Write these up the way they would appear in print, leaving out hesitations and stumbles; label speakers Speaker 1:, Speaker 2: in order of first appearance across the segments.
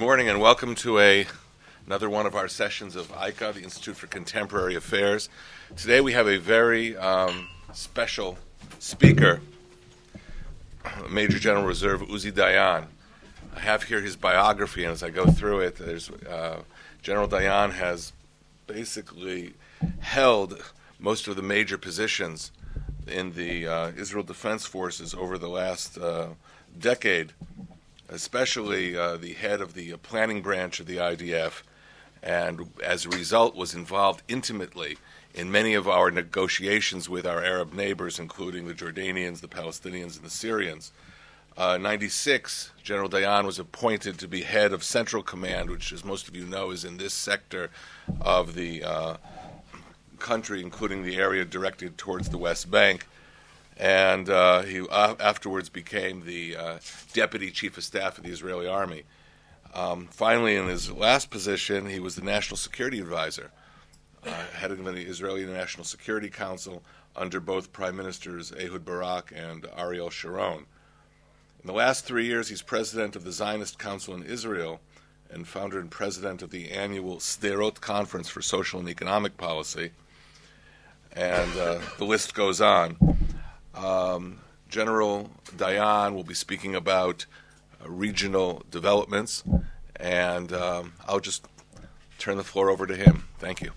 Speaker 1: morning and welcome to another one of our sessions of ICA, the Institute for Contemporary Affairs. Today we have a very special speaker, Major General Reserve Uzi Dayan. I have here his biography, and as I go through it, General Dayan has basically held most of the major positions in the Israel Defense Forces over the last decade, especially the head of the planning branch of the IDF, and as a result was involved intimately in many of our negotiations with our Arab neighbors, including the Jordanians, the Palestinians, and the Syrians. In 1996, General Dayan was appointed to be head of Central Command, which, as most of you know, is in this sector of the country, including the area directed towards the West Bank. And he afterwards became the Deputy Chief of Staff of the Israeli Army. Finally, in his last position, he was the National Security Advisor, heading the Israeli National Security Council under both Prime Ministers Ehud Barak and Ariel Sharon. In the last 3 years, he's president of the Zionist Council in Israel and founder and president of the annual Sderot Conference for Social and Economic Policy. And the list goes on. General Dayan will be speaking about regional developments, and I'll just turn the floor over to him. Thank you.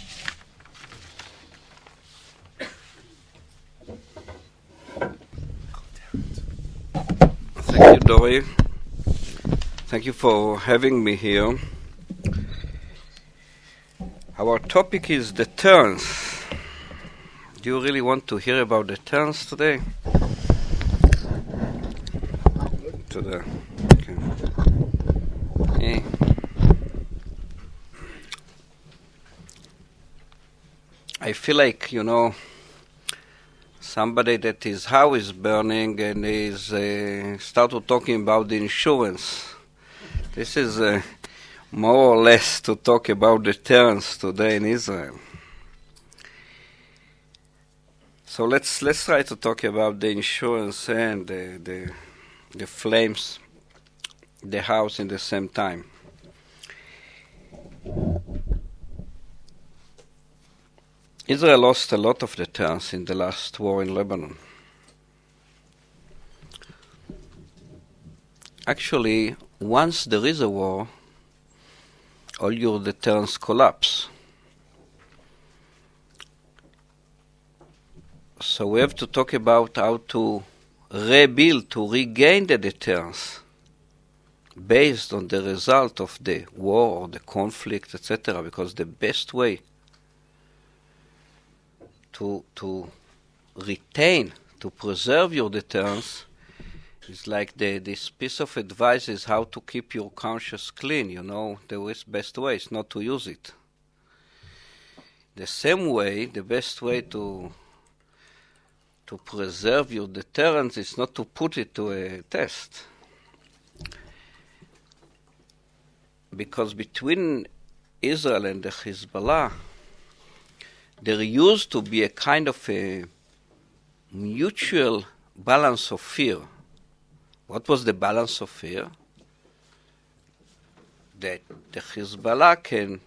Speaker 2: Thank you, Dori. Thank you for having me here. Our topic is deterrence. Do you really want to hear about deterrence today? Okay. I feel like, somebody that his house is burning and is started talking about the insurance. This is more or less to talk about deterrence today in Israel. So let's try to talk about the insurance and the flames, the house in the same time. Israel lost a lot of deterrence in the last war in Lebanon. Actually, once there is a war, all your deterrence collapse. So we have to talk about how to rebuild, to regain the deterrence based on the result of the war or the conflict, etc. Because the best way to retain, to preserve your deterrence is like this piece of advice is how to keep your conscience clean. The best way is not to use it. The same way, the best way to preserve your deterrence is not to put it to a test. Because between Israel and the Hezbollah, there used to be a kind of a mutual balance of fear. What was the balance of fear? That the Hezbollah can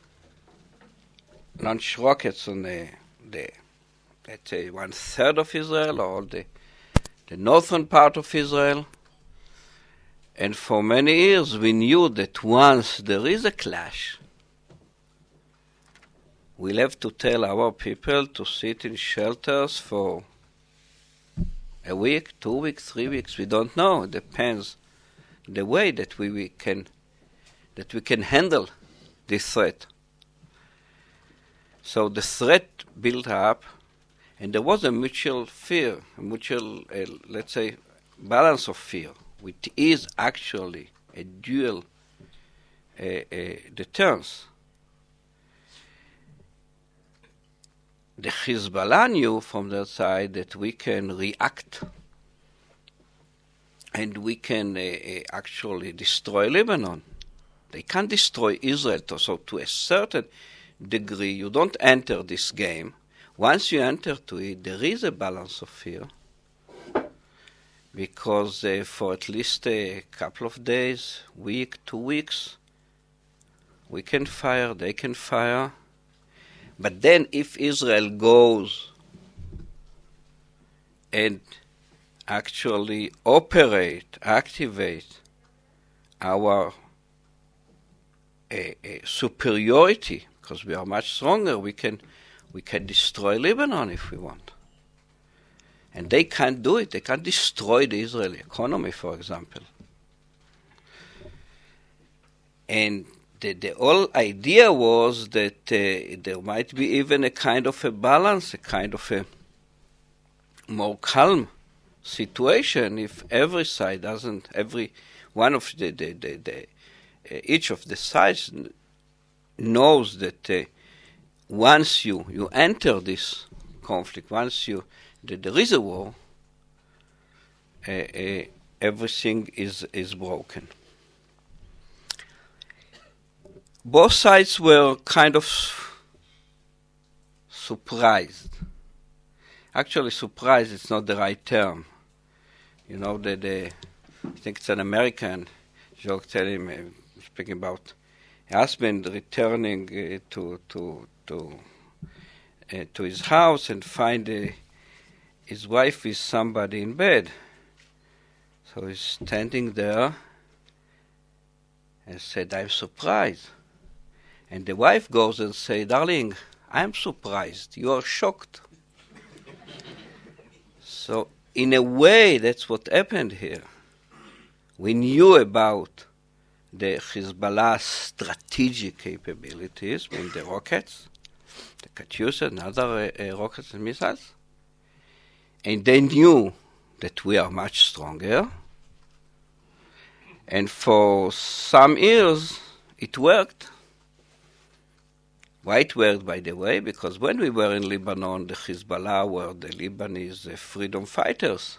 Speaker 2: launch rockets on the let's say 1/3 of Israel or the northern part of Israel. And for many years we knew that once there is a clash, we'll have to tell our people to sit in shelters for a week, 2 weeks, 3 weeks. We don't know. It depends the way that we can handle this threat. So the threat built up, and there was a mutual fear, a mutual, let's say, balance of fear, which is actually a dual deterrence. The Hezbollah knew from their side that we can react and we can actually destroy Lebanon. They can't destroy Israel. So to a certain degree, you don't enter this game. Once you enter to it, there is a balance of fear. because for at least a couple of days, week, 2 weeks, we can fire, they can fire. But then if Israel goes and actually activate our superiority, because we are much stronger, we can destroy Lebanon if we want. And they can't do it. They can't destroy the Israeli economy, for example. And the whole idea was that there might be even a kind of a balance, a kind of a more calm situation if every side doesn't, every one of each of the sides knows that once you enter this conflict, once there is a war, everything is broken. Both sides were kind of surprised. Actually, surprised is not the right term. You know, I think it's an American joke telling him, speaking about a husband returning to his house and find his wife with somebody in bed. So he's standing there and said, "I'm surprised." And the wife goes and says, "Darling, I'm surprised. You are shocked." So in a way, that's what happened here. We knew about the Hezbollah strategic capabilities, I mean the rockets, the Katyusha and other rockets and missiles. And they knew that we are much stronger. And for some years, it worked. Why it worked, by the way? Because when we were in Lebanon, the Hezbollah were the Lebanese freedom fighters.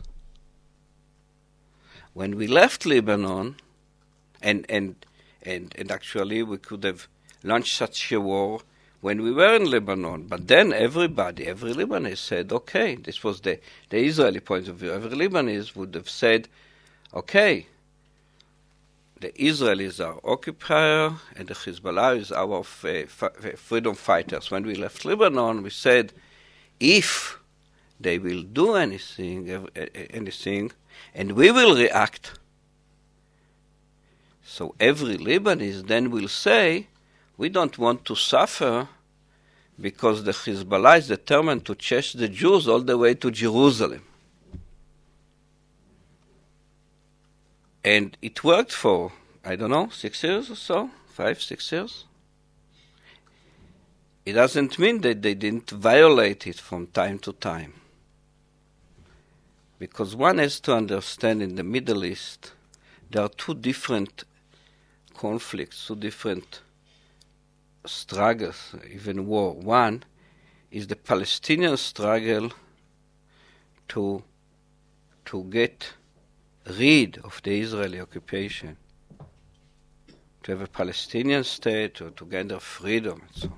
Speaker 2: When we left Lebanon, and actually we could have launched such a war when we were in Lebanon, but then every Lebanese said, okay, this was the Israeli point of view. Every Lebanese would have said, okay, the Israelis are occupier and the Hezbollah is our freedom fighters. When we left Lebanon, we said, if they will do anything, and we will react. So every Lebanese then will say, we don't want to suffer because the Hezbollah is determined to chase the Jews all the way to Jerusalem. And it worked for, 6 years or so, 5, 6 years. It doesn't mean that they didn't violate it from time to time. Because one has to understand in the Middle East, there are two different conflicts, two different struggles, even war. One is the Palestinian struggle to get rid of the Israeli occupation, to have a Palestinian state, or to gain their freedom, and so on.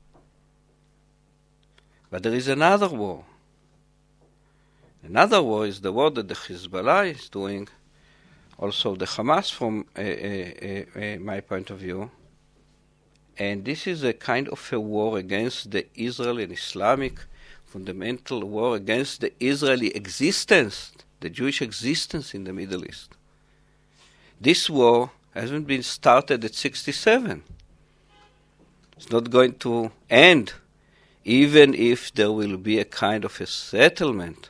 Speaker 2: But there is another war. Another war is the war that the Hezbollah is doing, also the Hamas from my point of view. And this is a kind of a war against the Israeli and Islamic fundamental war against the Israeli existence, the Jewish existence in the Middle East. This war hasn't been started at 67. It's not going to end, even if there will be a kind of a settlement,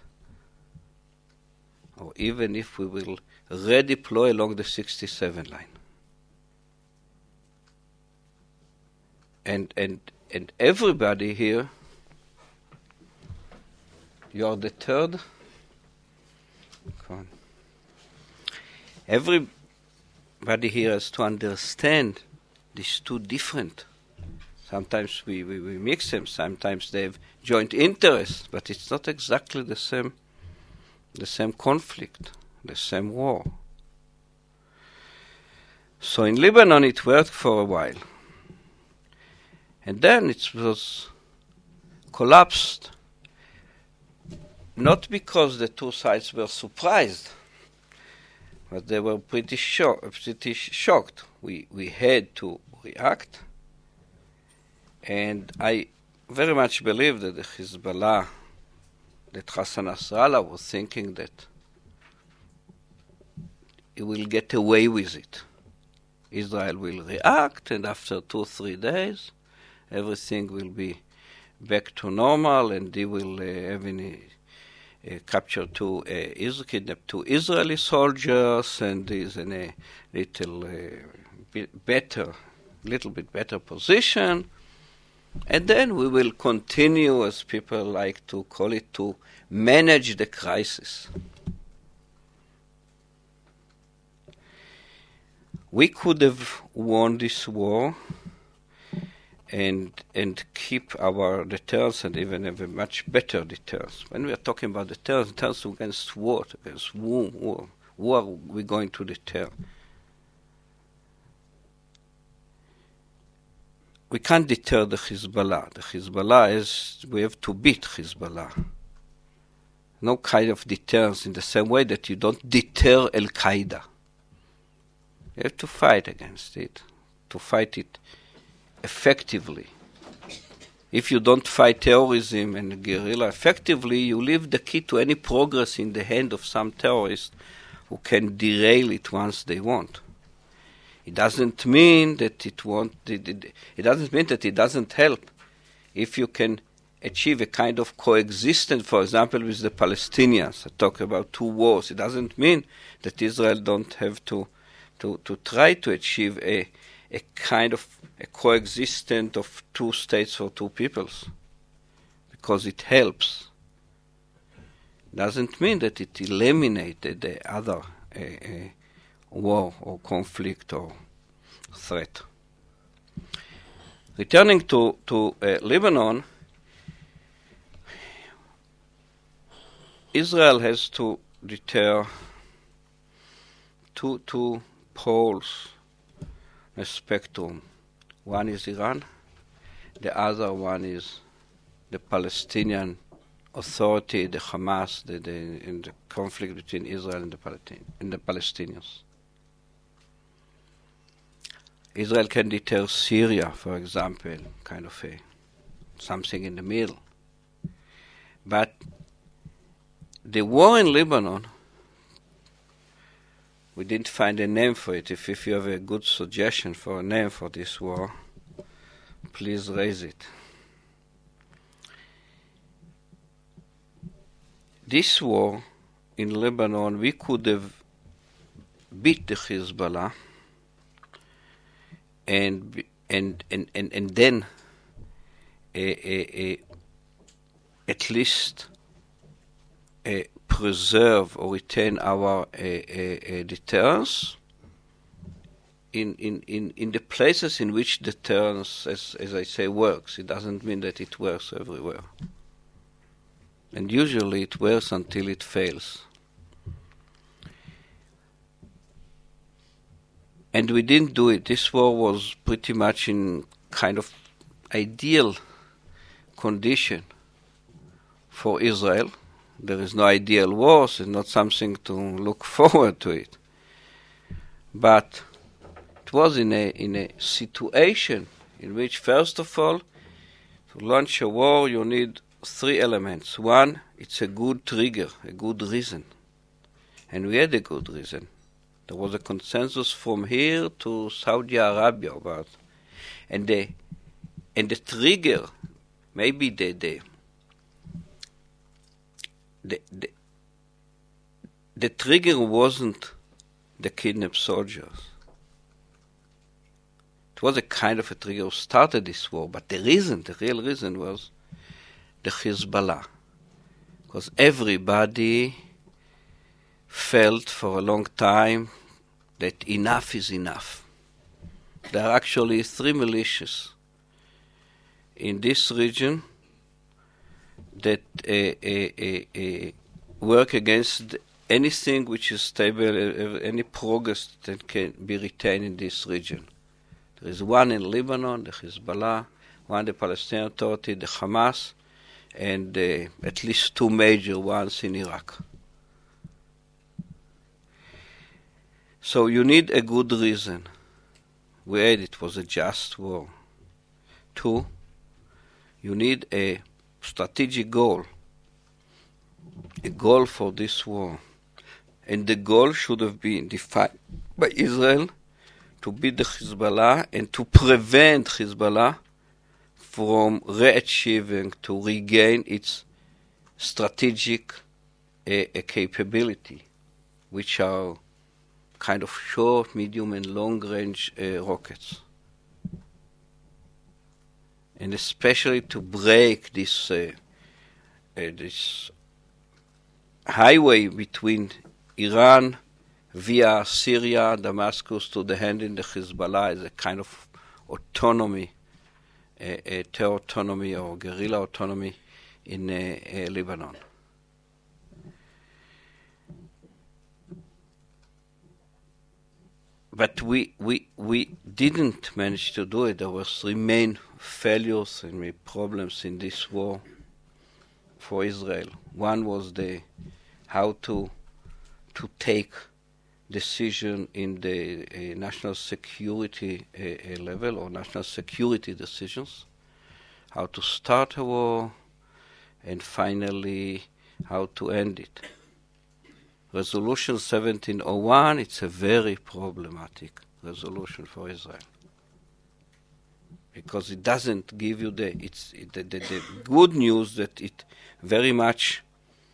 Speaker 2: or even if we will redeploy along the 67 line. And everybody here, you are the third. Come on. Everybody here has to understand these two different. Sometimes we mix them, sometimes they have joint interests, but it's not exactly the same conflict, the same war. So in Lebanon it worked for a while. And then it was collapsed, not because the two sides were surprised, but they were pretty shocked. We had to react, and I very much believe that the Hezbollah, that Hassan Nasrallah was thinking that he will get away with it. Israel will react, and after 2 or 3 days, everything will be back to normal, and they will capture kidnap 2 Israeli soldiers, and is in a little bit better position. And then we will continue, as people like to call it, to manage the crisis. We could have won this war and keep our deterrence and even have a much better deterrence. When we are talking about deterrence against what? Against who are we going to deter? We can't deter the Hezbollah. The Hezbollah is, we have to beat Hezbollah. No kind of deterrence in the same way that you don't deter Al-Qaeda. You have to fight against it, to fight it effectively. If you don't fight terrorism and guerrilla effectively, you leave the key to any progress in the hand of some terrorists who can derail it once they want. It doesn't mean that it doesn't mean that it doesn't help if you can achieve a kind of coexistence, for example, with the Palestinians. I talk about 2 wars. It doesn't mean that Israel don't have to try to achieve a kind of a coexistence of 2 states or 2 peoples, because it helps. Doesn't mean that it eliminated the other war or conflict or threat. Returning to Lebanon, Israel has to deter two poles in a spectrum. One is Iran, the other one is the Palestinian Authority, the Hamas, in the conflict between Israel and the Palestinians. Israel can deter Syria, for example, kind of something in the middle. But the war in Lebanon, we didn't find a name for it. If you have a good suggestion for a name for this war, please raise it. This war in Lebanon, we could have beat the Hezbollah and then at least preserve or retain our deterrence in the places in which deterrence, as I say, works. It doesn't mean that it works everywhere. And usually it works until it fails. And we didn't do it. This war was pretty much in kind of ideal condition for Israel. There is no ideal war, so it's not something to look forward to it. But it was in a situation in which, first of all, to launch a war, you need 3 elements. One, it's a good trigger, a good reason. And we had a good reason. There was a consensus from here to Saudi Arabia about, and the trigger, maybe the trigger wasn't the kidnapped soldiers. It was a kind of a trigger who started this war, but the real reason was the Hezbollah. Because everybody felt for a long time that enough is enough. There are actually 3 militias in this region that work against anything which is stable, any progress that can be retained in this region. There is one in Lebanon, the Hezbollah, one the Palestinian Authority, the Hamas, and at least 2 major ones in Iraq. So you need a good reason. It was a just war. 2, you need a strategic goal. A goal for this war. And the goal should have been defined by Israel to beat the Hezbollah and to prevent Hezbollah from re-achieving, to regain its strategic capability, which are kind of short, medium, and long-range rockets. And especially to break this highway between Iran via Syria, Damascus, to the hand in the Hezbollah is a kind of autonomy, terror autonomy or guerrilla autonomy in Lebanon. But we didn't manage to do it. There was remain failures and problems in this war for Israel. One was how to take decision in the national security level, or national security decisions, how to start a war, and finally how to end it. Resolution 1701, it's a very problematic resolution for Israel, because it doesn't give you the good news that it very much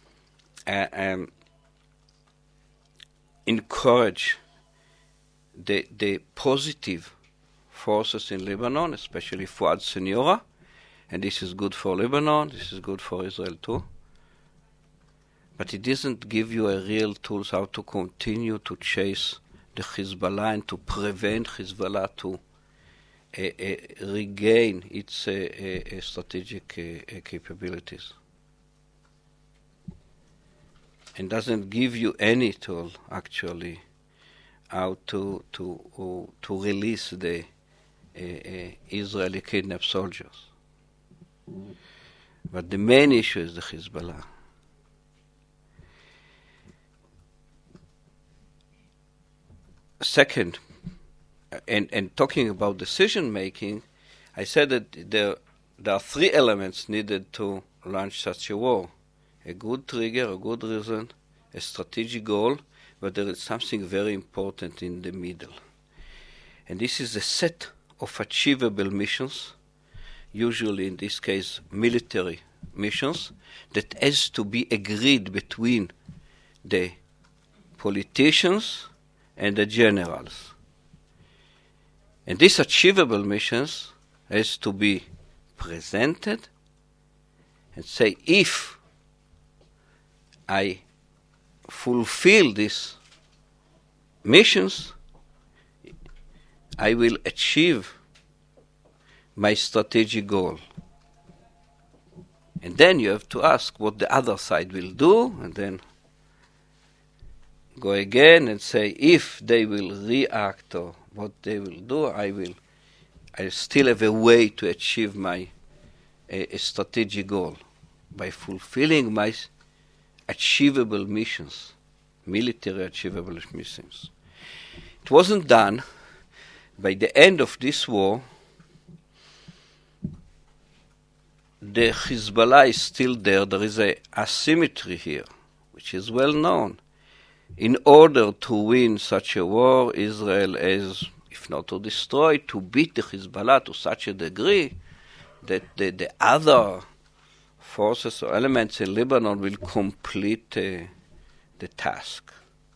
Speaker 2: encourage the positive forces in Lebanon, especially Fuad Seniora, and this is good for Lebanon, this is good for Israel too. But it doesn't give you a real tools how to continue to chase the Hezbollah and to prevent Hezbollah to regain its strategic capabilities. And doesn't give you any tool actually how to release the Israeli kidnapped soldiers. But the main issue is the Hezbollah. Second, and talking about decision making, I said that there are 3 elements needed to launch such a war: a good trigger, a good reason, a strategic goal, but there is something very important in the middle. And this is a set of achievable missions, usually in this case military missions, that has to be agreed between the politicians and the generals. And these achievable missions has to be presented and say, if I fulfill these missions, I will achieve my strategic goal. And then you have to ask what the other side will do, and then go again and say, if they will react or what they will do, I still have a way to achieve my strategic goal by fulfilling my achievable missions, military achievable missions. It wasn't done. By the end of this war, the Hezbollah is still there. There is an asymmetry here, which is well known. In order to win such a war, Israel has, if not to destroy, to beat the Hezbollah to such a degree that the other forces or elements in Lebanon will complete the task.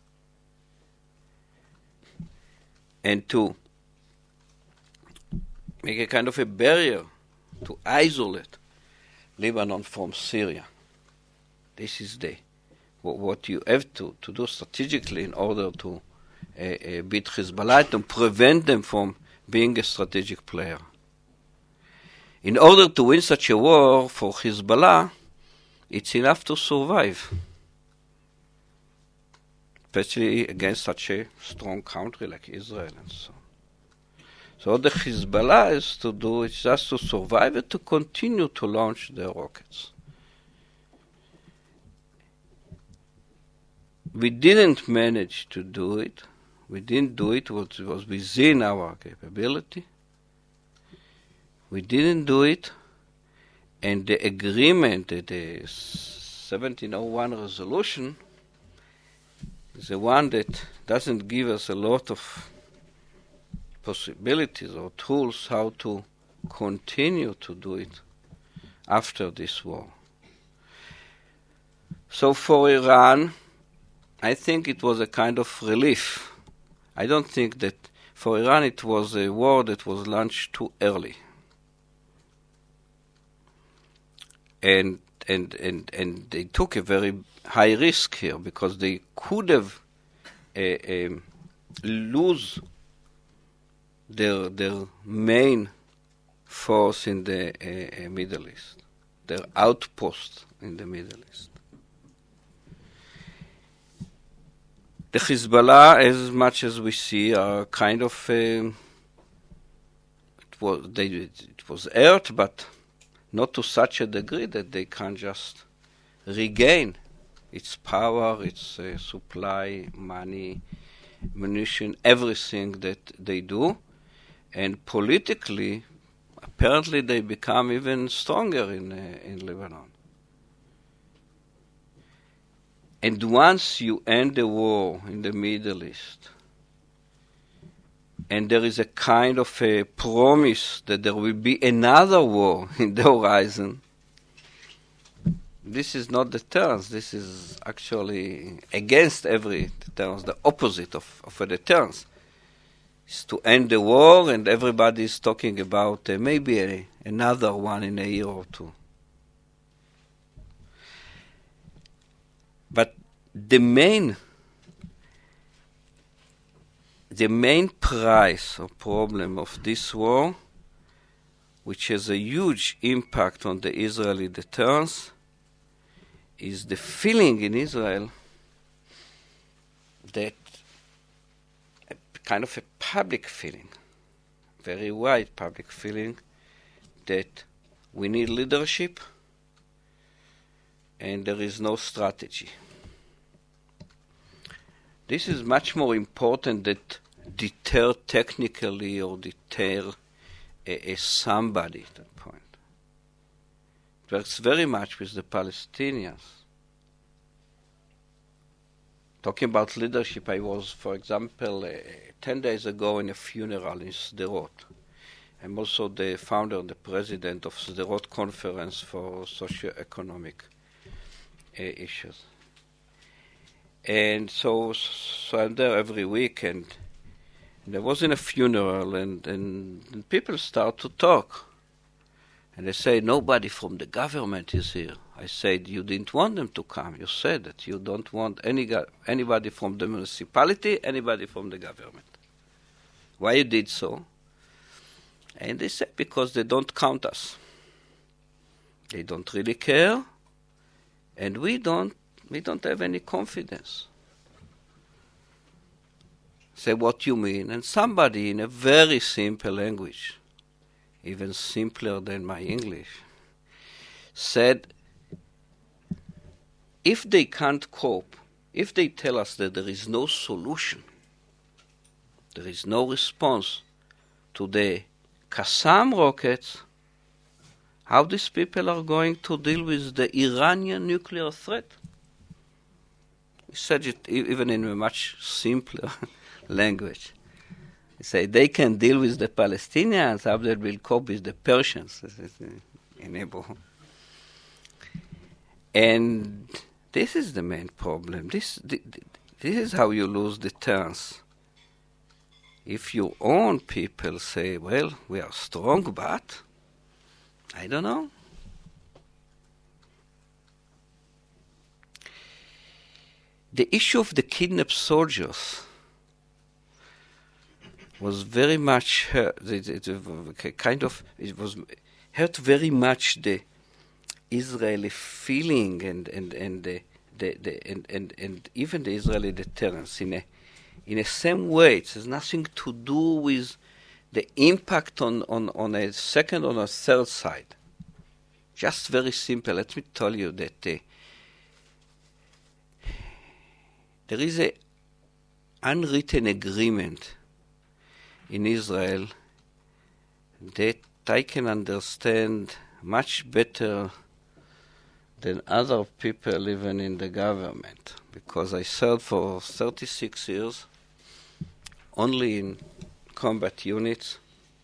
Speaker 2: And to make a kind of a barrier to isolate Lebanon from Syria. This is what you have to do strategically in order to beat Hezbollah and prevent them from being a strategic player. In order to win such a war for Hezbollah, it's enough to survive, especially against such a strong country like Israel and so on. So what the Hezbollah has to do is just to survive and to continue to launch their rockets. We didn't manage to do it We didn't do it. It was within our capability. We didn't do it, and the agreement, the 1701 resolution, is the one that doesn't give us a lot of possibilities or tools how to continue to do it after this war. So for Iran, I think it was a kind of relief. I don't think that for Iran it was a war that was launched too early. And they took a very high risk here because they could have lose their main force in the Middle East, their outpost in the Middle East. The Hezbollah, as much as we see, are kind of it was hurt, but not to such a degree that they can just regain its power, its supply, money, munition, everything that they do. And politically, apparently they become even stronger in Lebanon. And once you end the war in the Middle East, and there is a kind of a promise that there will be another war in the horizon, this is not the terms. This is actually against every terms, the opposite of the terms. It's to end the war, and everybody is talking about maybe another one in a year or two. But the main price or problem of this war, which has a huge impact on the Israeli deterrence, is the feeling in Israel that a kind of a public feeling, very wide public feeling, that we need leadership and there is no strategy. This is much more important than deter technically or deter somebody at that point. It works very much with the Palestinians. Talking about leadership, I was, for example, 10 days ago in a funeral in Sderot. I'm also the founder and the president of Sderot Conference for Socio-Economic issues. And so I'm there every week, and I was in a funeral, and people start to talk. And they say, nobody from the government is here. I said, you didn't want them to come. You said that you don't want anybody from the municipality, anybody from the government. Why you did so? And they said, because they don't count us. They don't really care, and we don't have any confidence. Say, what you mean? And somebody in a very simple language, even simpler than my English, said, if they can't cope, if they tell us that there is no solution, there is no response to the Qassam rockets, how these people are going to deal with the Iranian nuclear threat? He said it even in a much simpler language. He said they can deal with the Palestinians, how they will cope with the Persians in Hebrew. And this is the main problem. This is how you lose deterrence. If your own people say, well, we are strong, but I don't know. The issue of the kidnapped soldiers was very much hurt. It was hurt very much the Israeli feeling and even the Israeli deterrence in a same way. It has nothing to do with the impact on a second or a third side. Just very simple. Let me tell you that there is a unwritten agreement in Israel that I can understand much better than other people even in the government, because I served for 36 years only in combat units.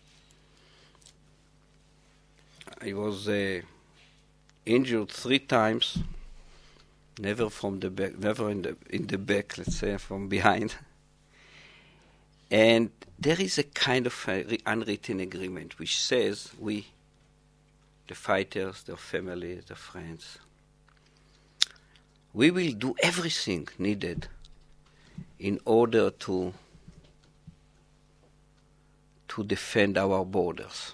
Speaker 2: I was injured 3 times, never from the back, never in the back, let's say, from behind. And there is a kind of unwritten agreement which says we, the fighters, their families, their friends, we will do everything needed in order to defend our borders.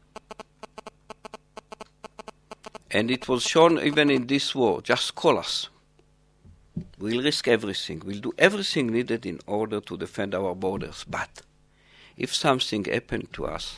Speaker 2: And it was shown even in this war, just call us. We'll risk everything. We'll do everything needed in order to defend our borders. But if something happened to us,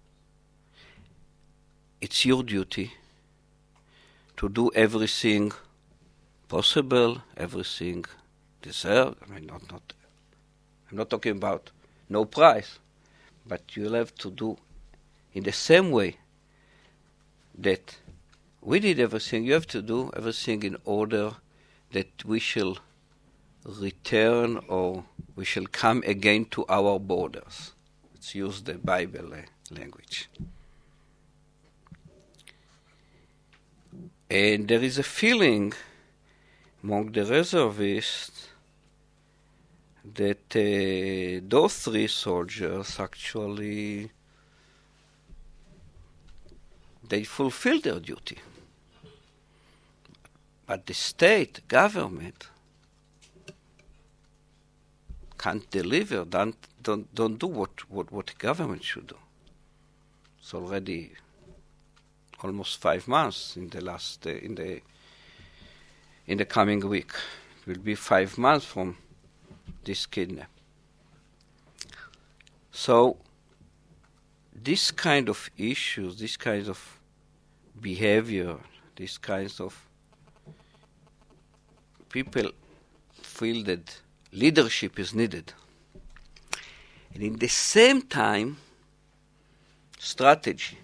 Speaker 2: it's your duty to do everything possible, everything deserved. I mean, I'm not talking about no price, but you'll have to do in the same way that we did everything. You have to do everything in order that we shall return or we shall come again to our borders. Let's use the Bible language. And there is a feeling among the reservists that those 3 soldiers actually they fulfill their duty. But the state, government, can't deliver, don't do what government should do. It's already almost 5 months in the last in the coming week. It will be 5 months from this kidnap. So this kind of issues, this kind of behavior, these kinds of people feel that leadership is needed. And in the same time, strategy.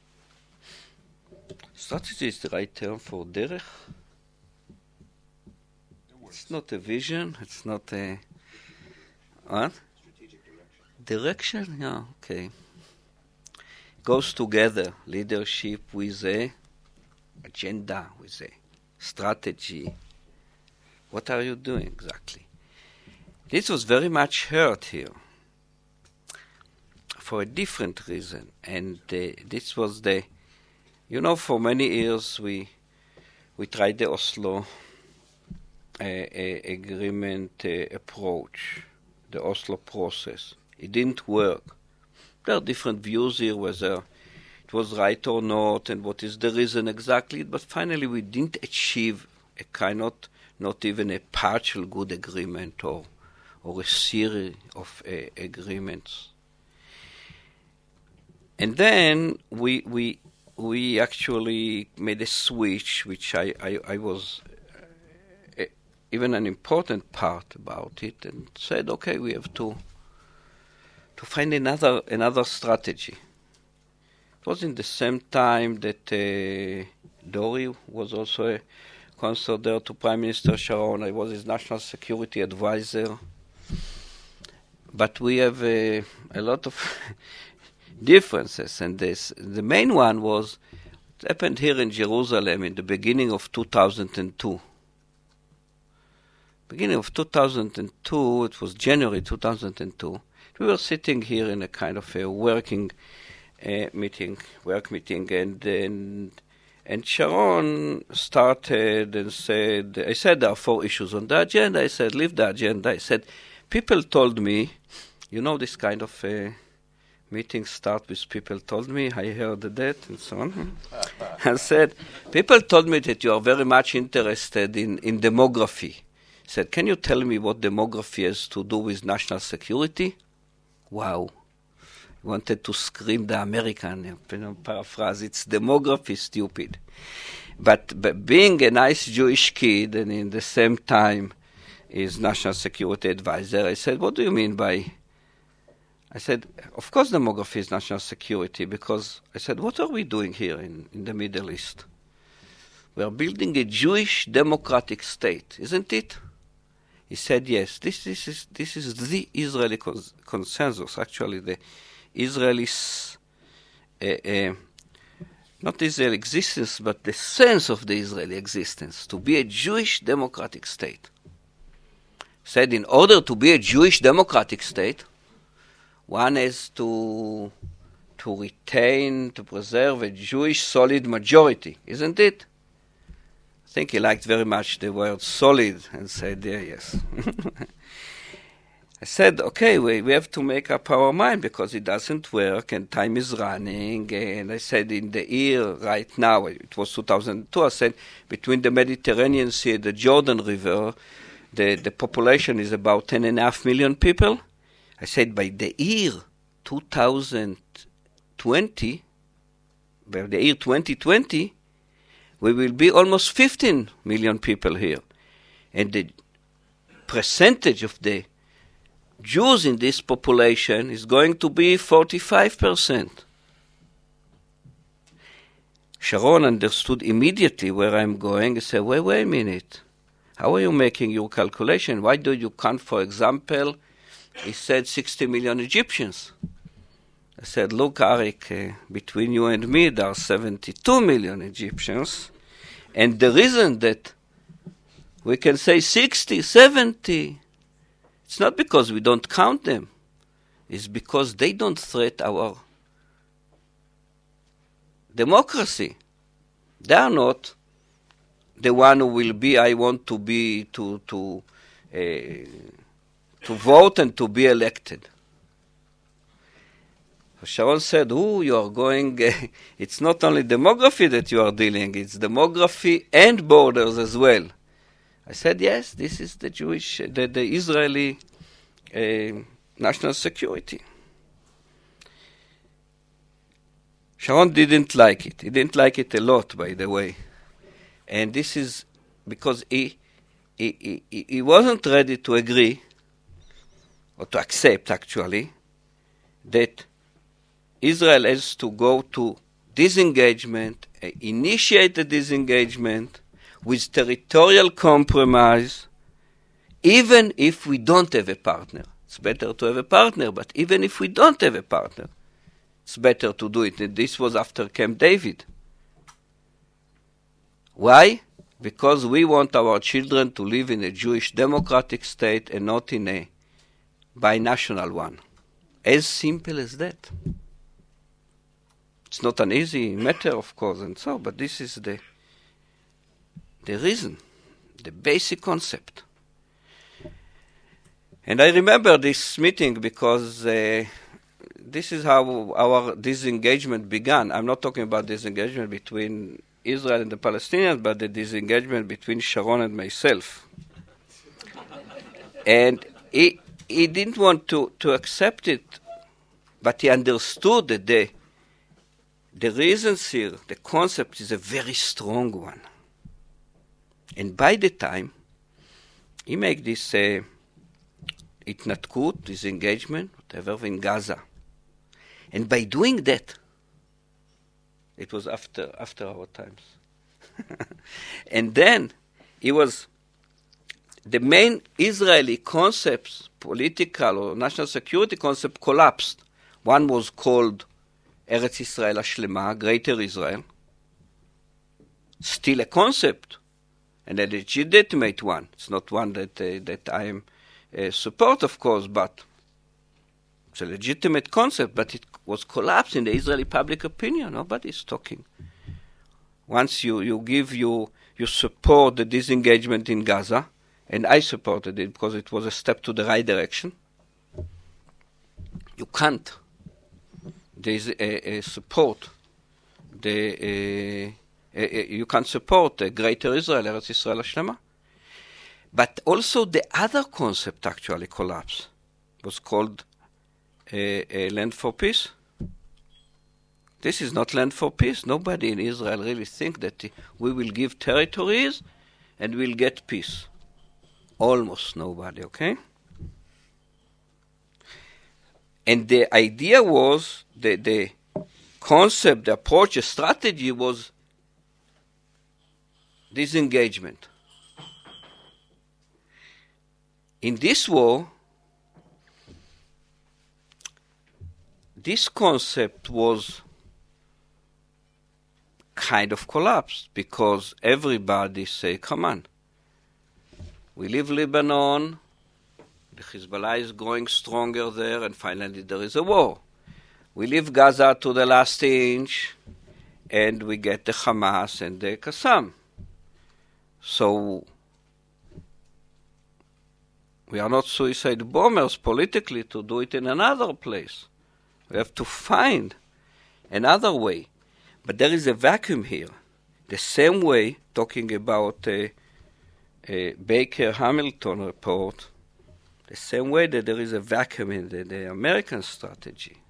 Speaker 2: Strategy is the right term for derech. It's not a vision, it's not a... What?
Speaker 3: Strategic direction.
Speaker 2: Direction? Yeah, okay. Goes together, leadership with a agenda, with a strategy. What are you doing exactly? This was very much heard here for a different reason. And this was the... You know, for many years we tried the Oslo agreement approach, the Oslo process. It didn't work. There are different views here whether it was right or not and what is the reason exactly, but finally we didn't achieve a kind of, not even a partial good agreement or a series of agreements. And then we actually made a switch, which I was even an important part about it, and said, okay, we have to find another strategy. It was in the same time that Dori was also a counselor there to Prime Minister Sharon. I was his national security advisor. But we have a lot of differences, and the main one was it happened here in Jerusalem in the beginning of 2002. Beginning of 2002, it was January 2002. We were sitting here in a kind of a work meeting, and Sharon started and said, I said there are 4 issues on the agenda. I said, leave the agenda. I said, people told me, you know, this kind of meetings start with people told me, I heard that, and so on. I said, people told me that you are very much interested in demography. I said, can you tell me what demography has to do with national security? Wow. I wanted to scream the American, paraphrase, it's demography, stupid. But being a nice Jewish kid and in the same time his national security advisor. I said, what do you mean by... I said, of course demography is national security, because I said, what are we doing here in the Middle East? We are building a Jewish democratic state, isn't it? He said, yes, this is the Israeli consensus. Actually, the Israelis, not Israeli existence, but the sense of the Israeli existence, to be a Jewish democratic state. Said, in order to be a Jewish democratic state, one has to retain, to preserve a Jewish solid majority, isn't it? I think he liked very much the word solid and said, yeah, yes. I said, okay, we have to make up our mind because it doesn't work and time is running. And I said, in the year right now, it was 2002, I said, between the Mediterranean Sea and the Jordan River, the population is about 10.5 million people. I said, by the year 2020, by the year 2020, we will be almost 15 million people here. And the percentage of the Jews in this population is going to be 45%. Sharon understood immediately where I'm going. He said, wait a minute. How are you making your calculation? Why do you count, for example, he said 60 million Egyptians? I said, look, Arik, between you and me, there are 72 million Egyptians. And the reason that we can say 60, 70, it's not because we don't count them. It's because they don't threat our democracy. They are not the one who will be, I want to be, to vote and to be elected. Sharon said, you are going, it's not only demography that you are dealing, it's demography and borders as well. I said, yes, this is the Jewish, the Israeli national security. Sharon didn't like it. He didn't like it a lot, by the way. And this is because he wasn't ready to agree, or to accept, actually, that Israel has to go to disengagement, initiate the disengagement with territorial compromise, even if we don't have a partner. It's better to have a partner, but even if we don't have a partner, it's better to do it. And this was after Camp David. Why? Because we want our children to live in a Jewish democratic state and not in a binational one. As simple as that. It's not an easy matter, of course, and so, but this is the reason, the basic concept. And I remember this meeting because this is how our disengagement began. I'm not talking about disengagement between Israel and the Palestinians, but the disengagement between Sharon and myself. And he didn't want to accept it, but he understood that the reasons here, the concept is a very strong one. And by the time he made this התנתקות, disengagement, whatever, in Gaza. And by doing that, it was after our times. And then it was the main Israeli concepts, political or national security concept, collapsed. One was called Eretz Yisrael Hashlema, Greater Israel. Still a concept, and a legitimate one. It's not one that I am support, of course, but it's a legitimate concept, but it was collapsed in the Israeli public opinion. Nobody's talking. Once you support the disengagement in Gaza, and I supported it because it was a step to the right direction, you can't support you can support the Greater Israel, Eretz Yisrael Hashlema. But also the other concept actually collapsed. It was called Land for Peace. This is not Land for Peace. Nobody in Israel really thinks that we will give territories and we'll get peace. almost nobody, okay? And the idea was, the concept, the approach, the strategy was disengagement. In this war, this concept was kind of collapsed because everybody say, come on, we leave Lebanon, the Hezbollah is growing stronger there, and finally there is a war. We leave Gaza to the last inch, and we get the Hamas and the Qassam. So we are not suicide bombers politically to do it in another place. We have to find another way. But there is a vacuum here. The same way, talking about a Baker-Hamilton report, the same way that there is a vacuum in the American strategy.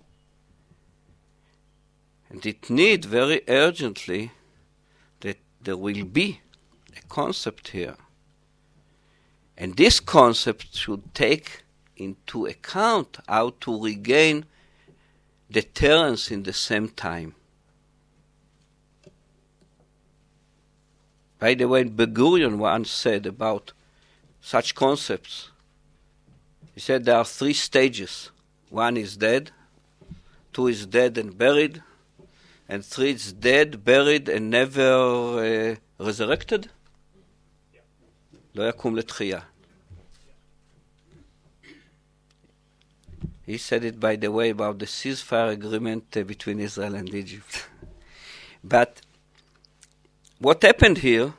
Speaker 2: And it needs very urgently that there will be a concept here. And this concept should take into account how to regain deterrence in the same time. By the way, Ben-Gurion once said about such concepts, he said there are 3 stages. 1 is dead, 2 is dead and buried, and 3 is dead, buried, and never resurrected. לא יקום לתחייה. He said it, by the way, about the ceasefire agreement between Israel and Egypt. But what happened here,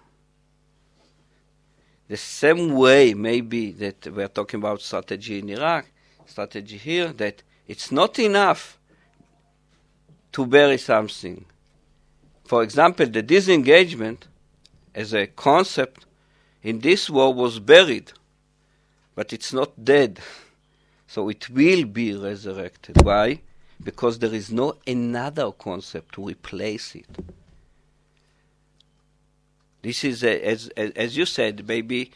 Speaker 2: the same way maybe that we're talking about strategy in Iraq, strategy here, that it's not enough to bury something. For example, the disengagement as a concept in this war was buried, but it's not dead. So it will be resurrected. Why? Because there is no another concept to replace it. This is, as you said, maybe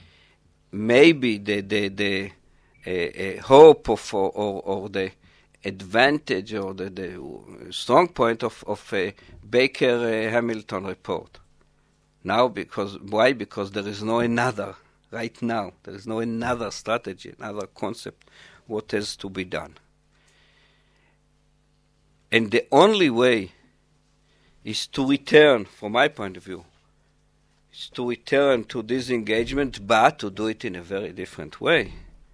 Speaker 2: the hope of or the advantage or the strong point of a Baker-Hamilton report. Now, why? Because there is no another. Right now, there is no another strategy, another concept. What has to be done? And the only way is to return, from my point of view, is to return to this engagement, but to do it in a very different way.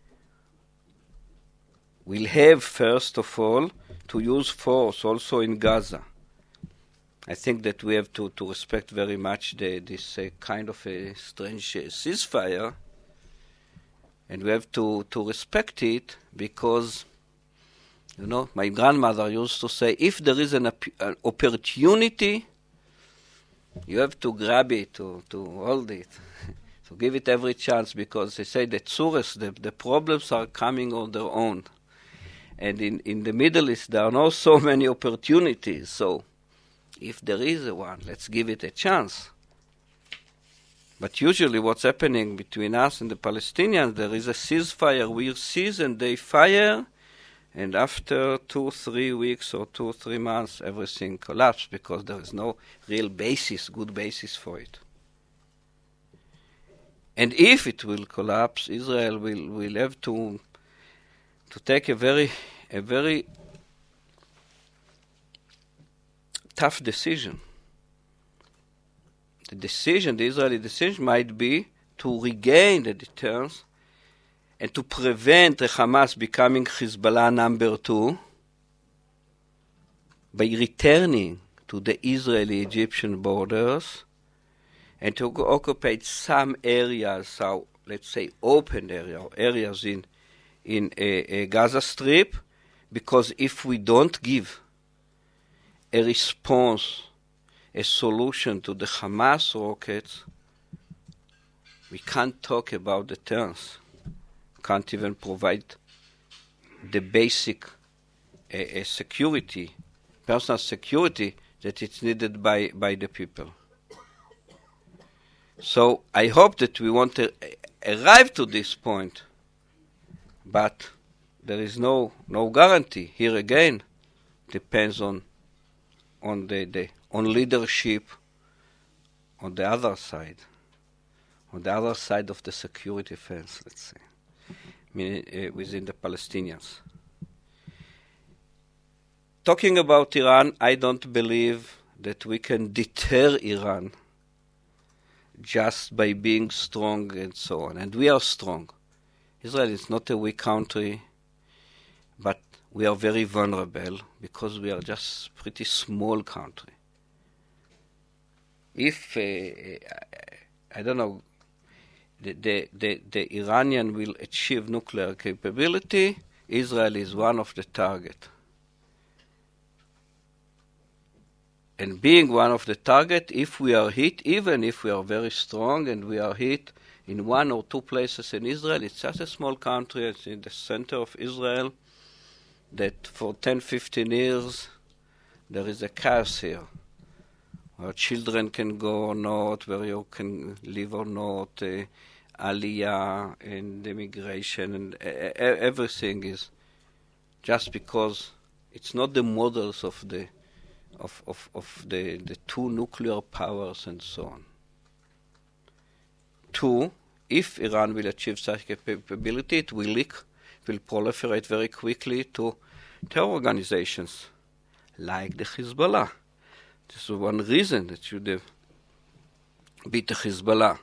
Speaker 2: We'll have, first of all, to use force also in Gaza. I think that we have to respect very much this kind of a strange ceasefire, and we have to respect it because, you know, my grandmother used to say, if there is an opportunity, you have to grab it, to hold it, to give it every chance, because they say that the problems are coming on their own. And in the Middle East, there are not so many opportunities, so if there is one, let's give it a chance. But usually what's happening between us and the Palestinians, there is a ceasefire. We seize and they fire, and after 2-3 weeks or 2-3 months, everything collapses because there is no real basis, good basis for it. And if it will collapse, Israel will have to take a very tough decision. The Israeli decision might be to regain the deterrence and to prevent the Hamas becoming Hezbollah number 2 by returning to the Israeli-Egyptian borders and to occupy some areas, so let's say open areas in a Gaza Strip, because if we don't give a response, a solution to the Hamas rockets, we can't talk about deterrence. Can't even provide the basic security, personal security that is needed by the people. So I hope that we want arrive to this point, but there is no guarantee. Here again, depends on leadership on the other side of the security fence, let's say, within the Palestinians. Talking about Iran, I don't believe that we can deter Iran just by being strong and so on. And we are strong. Israel is not a weak country, but we are very vulnerable because we are just a pretty small country. If, I don't know, the Iranian will achieve nuclear capability, Israel is one of the targets. And being one of the target, if we are hit, even if we are very strong and we are hit in one or two places in Israel, it's just a small country, it's in the center of Israel, that for 10, 15 years, there is a chaos here, where children can go or not, where you can live or not, aliyah and immigration, and everything is just because it's not the models of the two nuclear powers and so on. Two, if Iran will achieve such capability, it will leak, will proliferate very quickly to terror organizations like the Hezbollah. This is one reason that should have beat the Hezbollah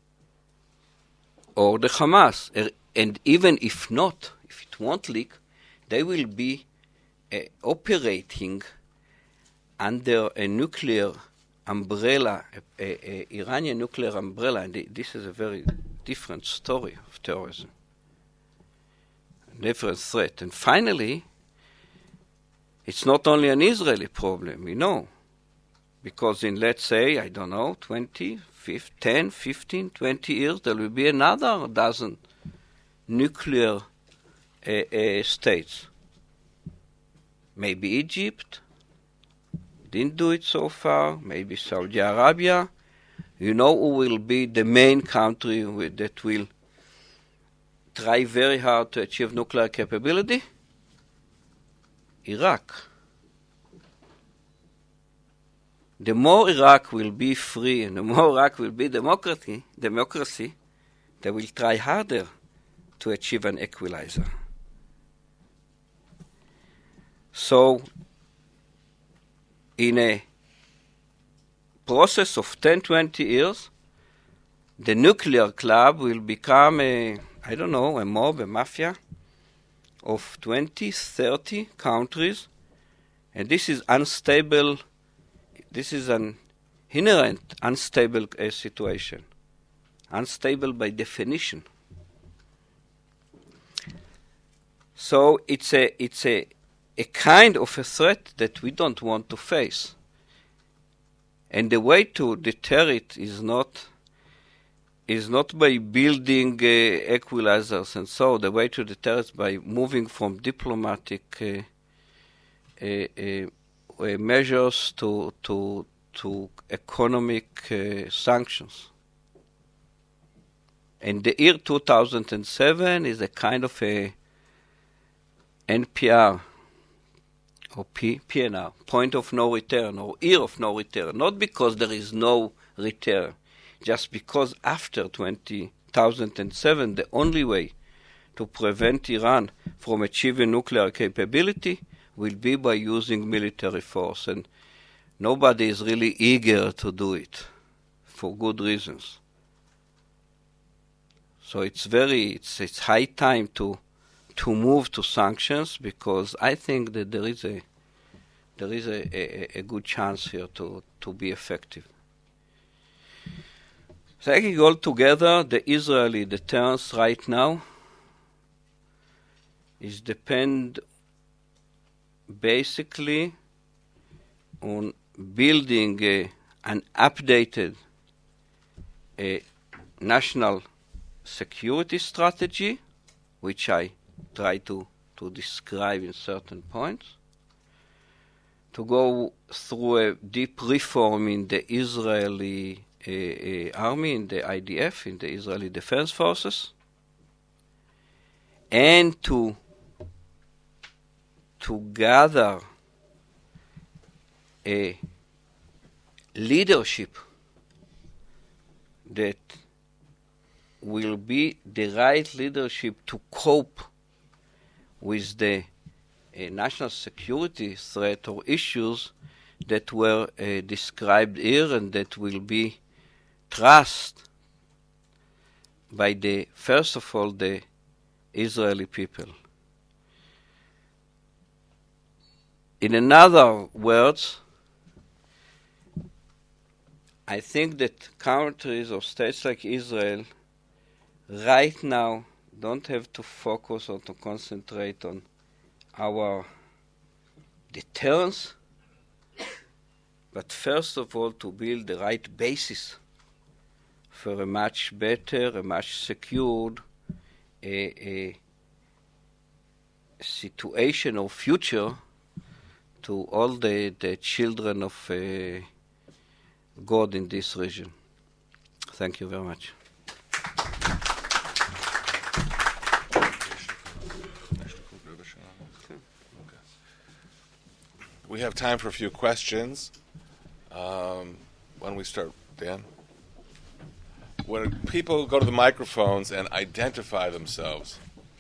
Speaker 2: or the Hamas. And even if not, if it won't leak, they will be operating under a nuclear umbrella, a Iranian nuclear umbrella, and this is a very different story of terrorism, a different threat. And finally, it's not only an Israeli problem, because in, let's say, 10, 15, 20 years, there will be another dozen nuclear states. Maybe Egypt didn't do it so far, maybe Saudi Arabia. Who will be the main country that will try very hard to achieve nuclear capability? Iraq. The more Iraq will be free and the more Iraq will be democracy, they will try harder to achieve an equalizer. So, in a process of 10, 20 years, the nuclear club will become a mob, a mafia of 20, 30 countries, and this is unstable. This is an inherent unstable situation, unstable by definition. So it's a kind of a threat that we don't want to face. And the way to deter it is not by building equalizers and so. The way to deter it is by moving from diplomatic measures to economic sanctions. And the year 2007 is a kind of a NPR or PNR, point of no return, or year of no return, not because there is no return, just because after 2007, the only way to prevent Iran from achieving nuclear capability will be by using military force, and nobody is really eager to do it for good reasons. So it's high time to move to sanctions, because I think that there is a good chance here to be effective. Taking all together, the Israeli deterrence right now is depend basically on building an updated national security strategy, which I try to describe in certain points, to go through a deep reform in the Israeli army, in the IDF, in the Israeli Defense Forces, and to gather a leadership that will be the right leadership to cope with the national security threat or issues that were described here, and that will be trust by the, first of all, the Israeli people. In other words, I think that countries or states like Israel right now don't have to focus or to concentrate on our deterrence, but first of all to build the right basis for a much better, a much secured a situation or future to all the children of God in this region. Thank you very much.
Speaker 1: We have time for a few questions. Why don't we start, Dan? When people go to the microphones and identify themselves.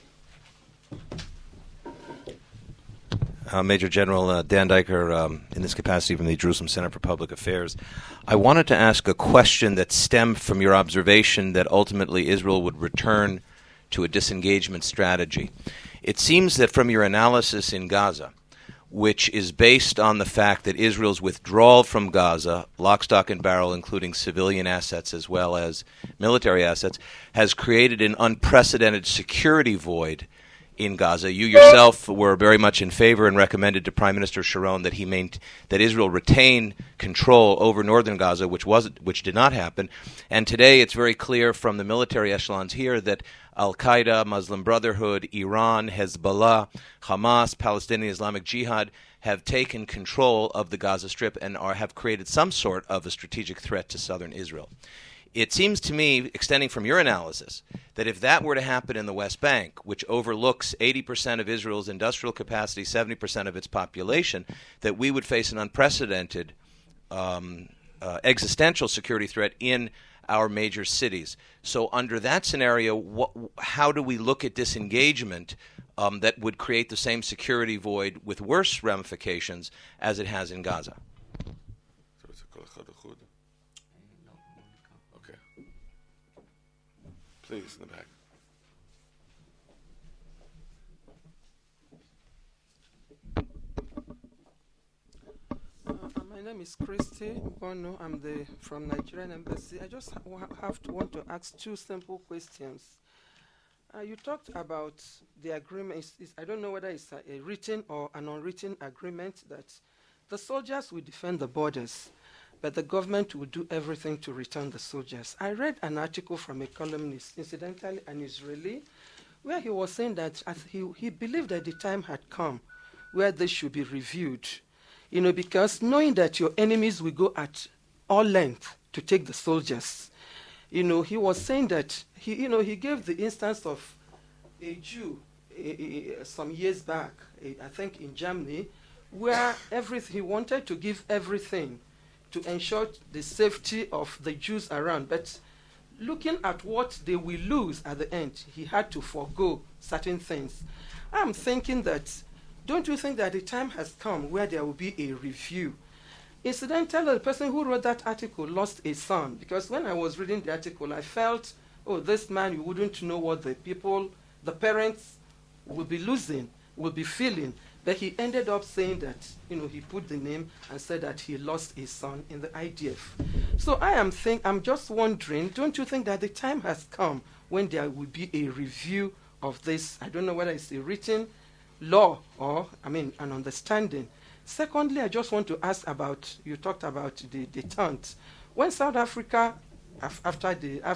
Speaker 3: Major General Dan Diker, in this capacity from the Jerusalem Center for Public Affairs. I wanted to ask a question that stemmed from your observation that ultimately Israel would return to a disengagement strategy. It seems that from your analysis in Gaza, which is based on the fact that Israel's withdrawal from Gaza, lock, stock, and barrel, including civilian assets as well as military assets, has created an unprecedented security void in Gaza. You yourself were very much in favor and recommended to Prime Minister Sharon that that Israel retain control over northern Gaza, which did not happen. And today it's very clear from the military echelons here that Al-Qaeda, Muslim Brotherhood, Iran, Hezbollah, Hamas, Palestinian Islamic Jihad have taken control of the Gaza Strip and have created some sort of a strategic threat to southern Israel. It seems to me, extending from your analysis, that if that were to happen in the West Bank, which overlooks 80% of Israel's industrial capacity, 70% of its population, that we would face an unprecedented existential security threat in our major cities. So under that scenario, how do we look at disengagement that would create the same security void with worse ramifications as it has in Gaza?
Speaker 1: Okay. Please, in the back.
Speaker 4: My name is Christy Bono. I'm from Nigerian Embassy. I just want to ask two simple questions. You talked about the agreement. I don't know whether it's a written or an unwritten agreement that the soldiers will defend the borders, but the government will do everything to return the soldiers. I read an article from a columnist, incidentally an Israeli, where he was saying that he believed that the time had come where this should be reviewed. Because knowing that your enemies will go at all length to take the soldiers, he was saying that he gave the instance of a Jew some years back, I think in Germany, where he wanted to give everything to ensure the safety of the Jews around, but looking at what they will lose at the end, he had to forego certain things. I'm thinking that, don't you think that the time has come where there will be a review? Incidentally, the person who wrote that article lost a son, because when I was reading the article, I felt, this man, you wouldn't know what the parents will be losing, will be feeling. But he ended up saying that, he put the name and said that he lost his son in the IDF. So I'm just wondering, don't you think that the time has come when there will be a review of this? I don't know whether it's a written law or, an understanding. Secondly, I just want to ask about, you talked about the detente. When South Africa, after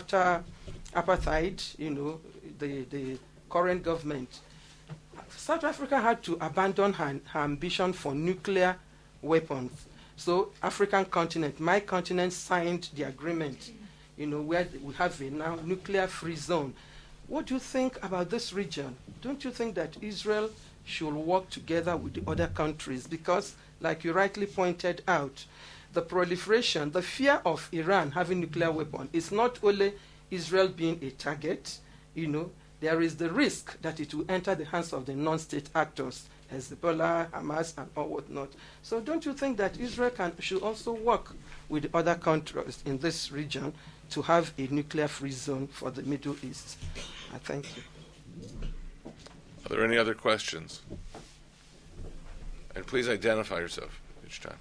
Speaker 4: apartheid, the current government, South Africa had to abandon her ambition for nuclear weapons. So African continent, my continent signed the agreement, where we have a now nuclear-free zone. What do you think about this region? Don't you think that Israel should work together with the other countries? Because, like you rightly pointed out, the proliferation, the fear of Iran having nuclear weapon is not only Israel being a target, there is the risk that it will enter the hands of the non-state actors, Hezbollah, Hamas, and all whatnot. So don't you think that Israel should also work with the other countries in this region to have a nuclear-free zone for the Middle East? Thank you.
Speaker 1: Are there any other questions? And please identify yourself each time.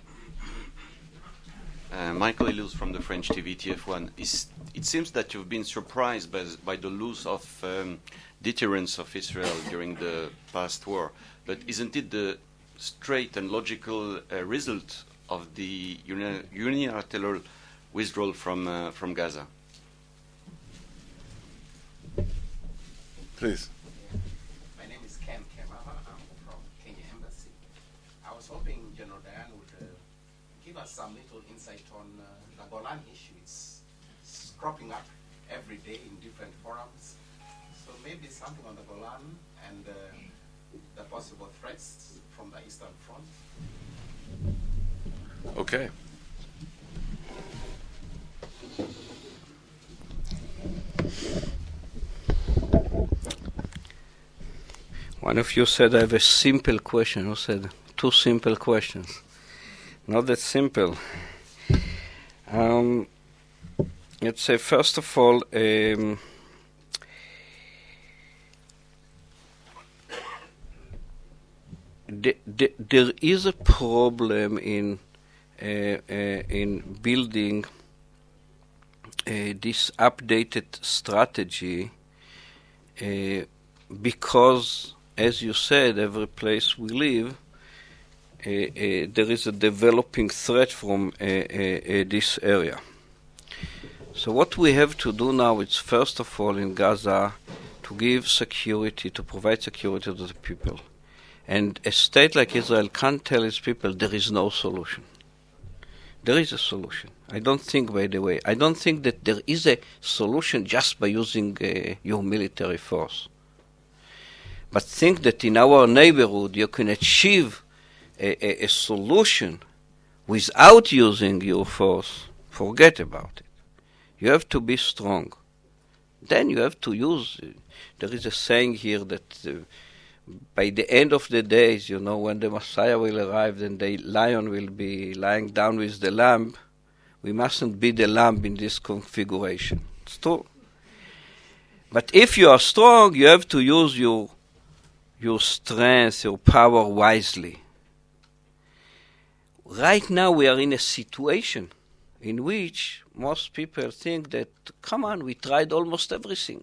Speaker 5: Michael Illouz from the French TV TF1. It seems that you've been surprised by the loss of deterrence of Israel during the past war. But isn't it the straight and logical result of the unilateral withdrawal from Gaza?
Speaker 1: Please.
Speaker 6: My name is Ken Kemaba. I'm from Kenya Embassy. I was hoping General Dayan would give us some little insight on the Golan issue. It's cropping up every day in different forums. So maybe something on the Golan and the possible threats from the Eastern Front.
Speaker 1: Okay.
Speaker 2: One of you said I have a simple question. Who said 2 simple questions? Not that simple. Let's say, first of all, there is a problem in building this updated strategy because, as you said, every place we live, there is a developing threat from this area. So what we have to do now is, first of all, in Gaza, to give security, to provide security to the people. And a state like Israel can't tell its people there is no solution. There is a solution. I don't think, by the way, that there is a solution just by using your military force. But think that in our neighborhood you can achieve a solution without using your force. Forget about it. You have to be strong. Then you have to use. There is a saying here that by the end of the days, when the Messiah will arrive and the lion will be lying down with the lamb, we mustn't be the lamb in this configuration. It's true. But if you are strong, you have to use your strength, your power wisely. Right now we are in a situation in which most people think that, come on, we tried almost everything.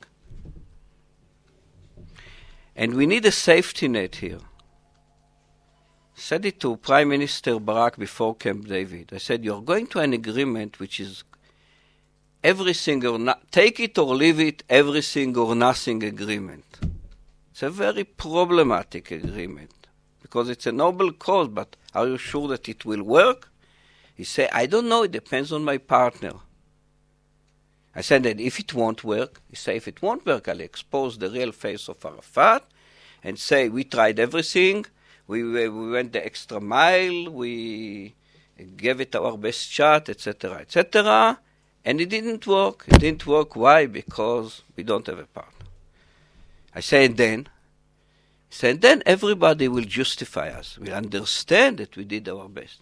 Speaker 2: And we need a safety net here. I said it to Prime Minister Barak before Camp David. I said, you're going to an agreement which is everything or take it or leave it, everything or nothing agreement. It's a very problematic agreement because it's a noble cause, but are you sure that it will work? He said, I don't know, it depends on my partner. I said that if it won't work, he said, if it won't work, I'll expose the real face of Arafat and say, we tried everything, we went the extra mile, we gave it our best shot, etc., etc., and it didn't work. It didn't work. Why? Because we don't have a partner. I said then everybody will justify us. Will understand that we did our best.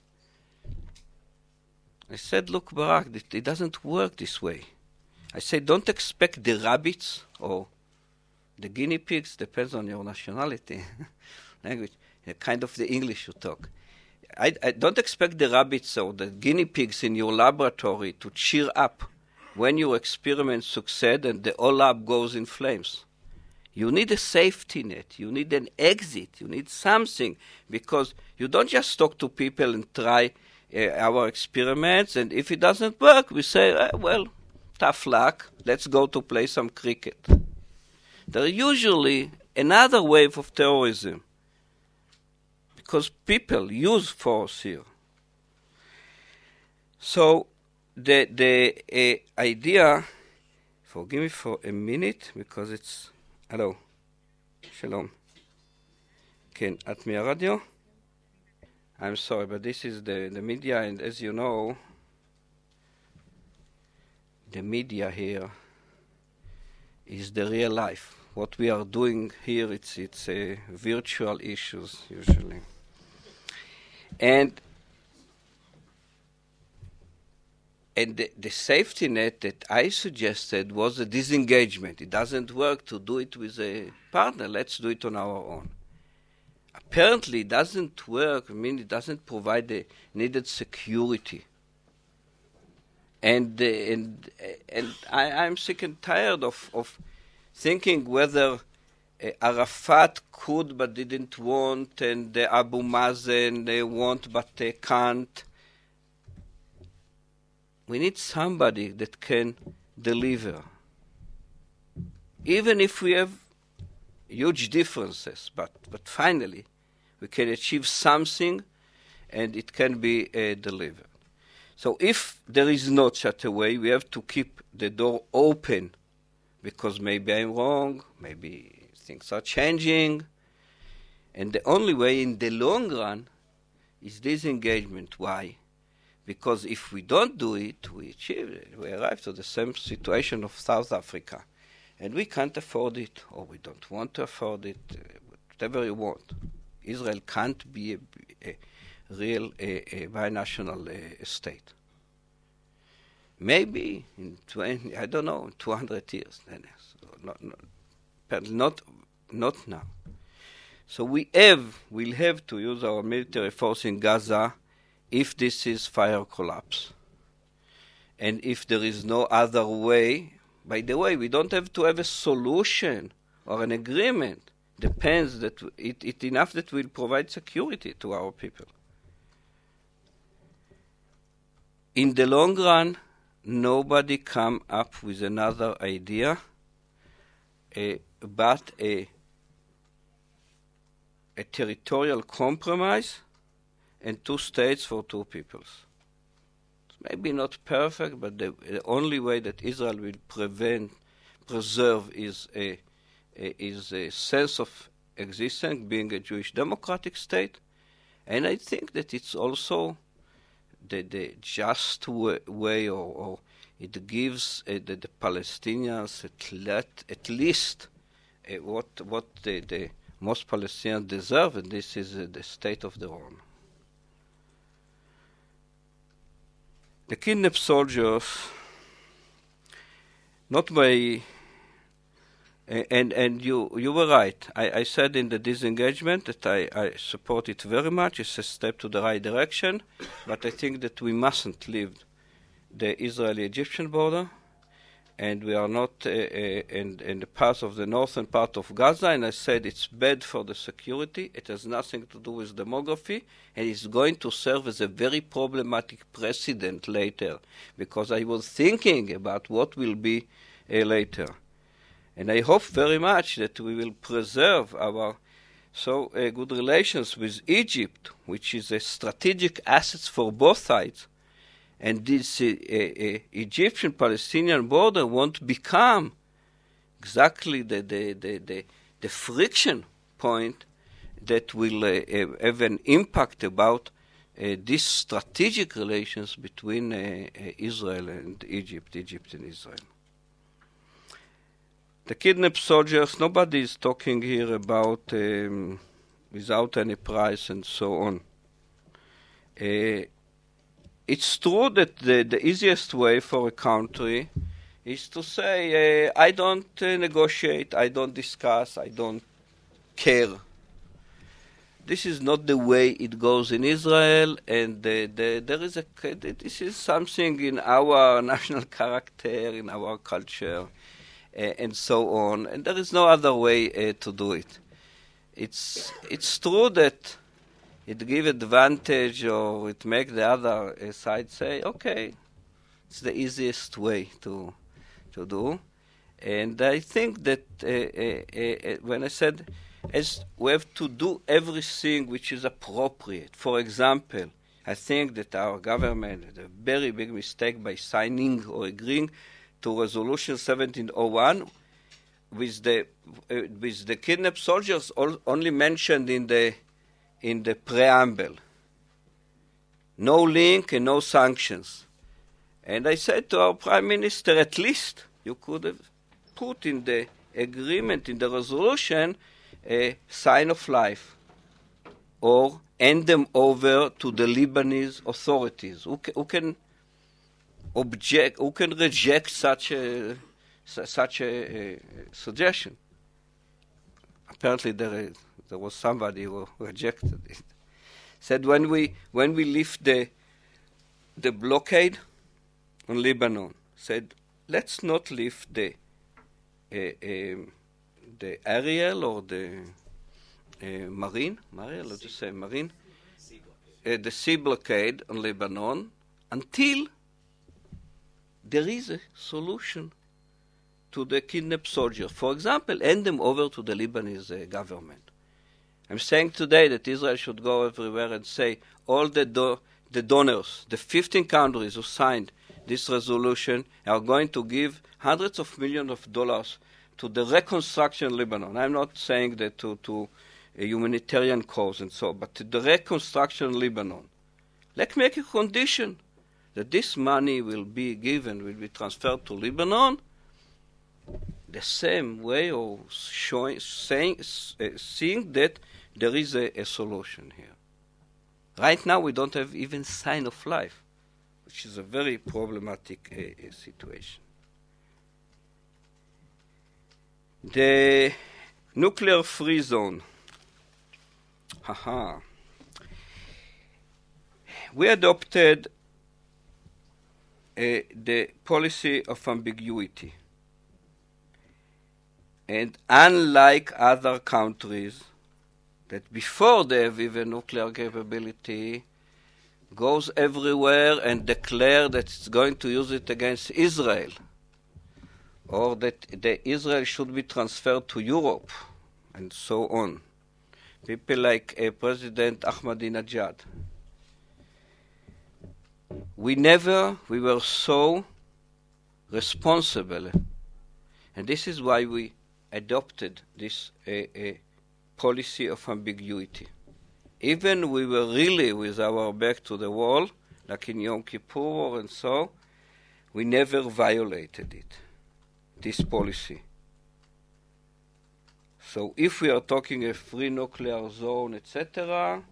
Speaker 2: I said, look, Barak, it doesn't work this way. I said, don't expect the rabbits or the guinea pigs, depends on your nationality, language, kind of the English you talk. I don't expect the rabbits or the guinea pigs in your laboratory to cheer up when your experiments succeed and the whole lab goes in flames. You need a safety net. You need an exit. You need something because you don't just talk to people and try our experiments, and if it doesn't work, we say, well, tough luck, let's go to play some cricket. There is usually another wave of terrorism because people use force here. So the idea, forgive me for a minute, because it's, hello, shalom. כן, את מהרדיו? I'm sorry, but this is the media, and as you know, the media here is the real life. What we are doing here, it's virtual issues, usually. And the safety net that I suggested was a disengagement. It doesn't work to do it with a partner. Let's do it on our own. Apparently, it doesn't work. I mean, it doesn't provide the needed security. And I'm sick and tired of thinking whether Arafat could but didn't want, and Abu Mazen they want but they can't. We need somebody that can deliver. Even if we have huge differences, but finally we can achieve something and it can be delivered. So if there is not such a way, we have to keep the door open, because maybe I'm wrong, maybe things are changing, and the only way in the long run is disengagement. Why? Because if we don't do it, we arrive to the same situation of South Africa, and we can't afford it, or we don't want to afford it, whatever you want. Israel can't be a real binational state. Maybe in 200 years. Not now. So we'll have to use our military force in Gaza if this is fire collapse. And if there is no other way, by the way, we don't have to have a solution or an agreement. Depends that it enough that will provide security to our people. In the long run, nobody come up with another idea but a territorial compromise and two states for two peoples. It's maybe not perfect, but the only way that Israel will preserve is a sense of existence, being a Jewish democratic state, and I think that it's also the just way, or it gives the Palestinians at least what the most Palestinians deserve, and this is the state of their own. The kidnapped soldiers, not by, and you were right. I said in the disengagement that I support it very much. It's a step to the right direction, but I think that we mustn't leave the Israeli-Egyptian border, and we are not in the part of the northern part of Gaza, and I said it's bad for the security. It has nothing to do with demography, and it's going to serve as a very problematic precedent later, because I was thinking about what will be later. And I hope very much that we will preserve our good relations with Egypt, which is a strategic asset for both sides. And this Egyptian-Palestinian border won't become exactly the friction point that will have an impact about these strategic relations between Israel and Egypt and Israel. The kidnapped soldiers, nobody is talking here about without any price and so on. It's true that the easiest way for a country is to say, I don't negotiate, I don't discuss, I don't care. This is not the way it goes in Israel, and this is something in our national character, in our culture, and so on, and there is no other way to do it. It's true that it gives advantage, or it makes the other side say, okay, it's the easiest way to do. And I think that when I said, as we have to do everything which is appropriate. For example, I think that our government had a very big mistake by signing or agreeing to Resolution 1701 with the kidnapped soldiers only mentioned in the preamble. No link and no sanctions. And I said to our Prime Minister, at least you could have put in the agreement, in the resolution, a sign of life, or hand them over to the Lebanese authorities. Who can object? Who can reject such a suggestion? Apparently, there was somebody who rejected it. Said when we lift the blockade on Lebanon, said let's not lift the aerial or the marine, the sea blockade on Lebanon until there is a solution to the kidnapped soldiers. For example, hand them over to the Lebanese government. I'm saying today that Israel should go everywhere and say all the donors, the 15 countries who signed this resolution, are going to give hundreds of millions of dollars to the reconstruction of Lebanon. I'm not saying that to a humanitarian cause and so, but to the reconstruction of Lebanon. Let's make a condition that this money will be given, will be transferred to Lebanon, the same way of seeing that there is a solution here. Right now, we don't have even sign of life, which is a very problematic situation. The nuclear-free zone. We adopted the policy of ambiguity. And unlike other countries that before they have even nuclear capability, goes everywhere and declare that it's going to use it against Israel, or that Israel should be transferred to Europe, and so on. People like President Ahmadinejad. We were so responsible, and this is why we adopted this policy of ambiguity. Even we were really with our back to the wall, like in Yom Kippur and so, we never violated it, this policy. So if we are talking a free nuclear zone, etc.,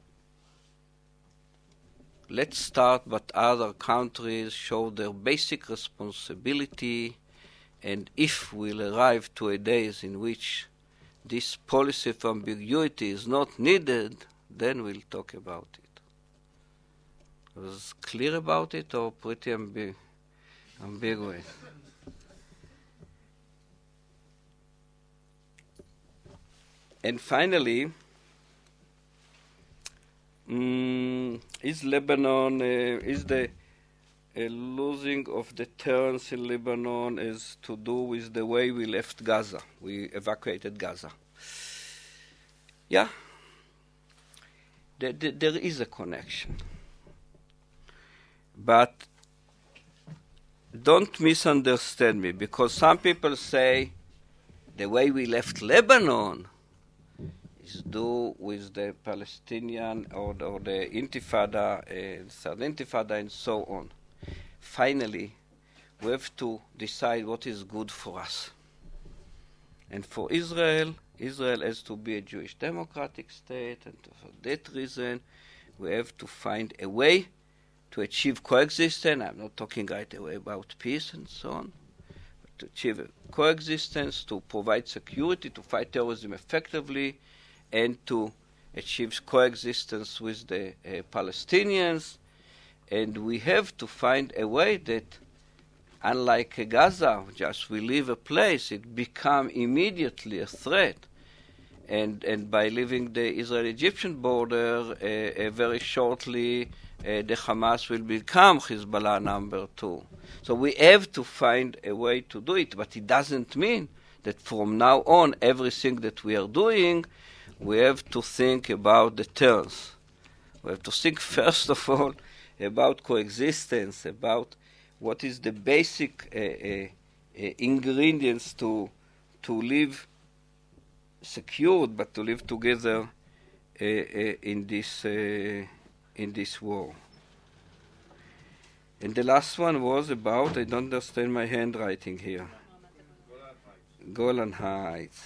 Speaker 2: let's start, but other countries show their basic responsibility, and if we'll arrive to a days in which this policy of ambiguity is not needed, then we'll talk about it. Was clear about it or pretty ambiguous? And finally, is Lebanon, is the losing of the turns in Lebanon is to do with the way we left Gaza. We evacuated Gaza. Yeah, there is a connection. But don't misunderstand me, because some people say the way we left Lebanon is due with the Palestinian or the Intifada, Third Intifada, and so on. Finally, we have to decide what is good for us. And for Israel has to be a Jewish democratic state, and for that reason, we have to find a way to achieve coexistence. I'm not talking right away about peace and so on, but to achieve a coexistence, to provide security, to fight terrorism effectively, and to achieve coexistence with the Palestinians. And we have to find a way that, unlike Gaza, just we leave a place, it become immediately a threat. And by leaving the Israeli-Egyptian border, very shortly, the Hamas will become Hezbollah number 2. So we have to find a way to do it, but it doesn't mean that from now on, everything that we are doing, we have to think about the terms We have to think first of all about coexistence, about what is the basic ingredients to live secured, but to live together in this war. And the last one was about, I don't understand my handwriting here. Golan Heights.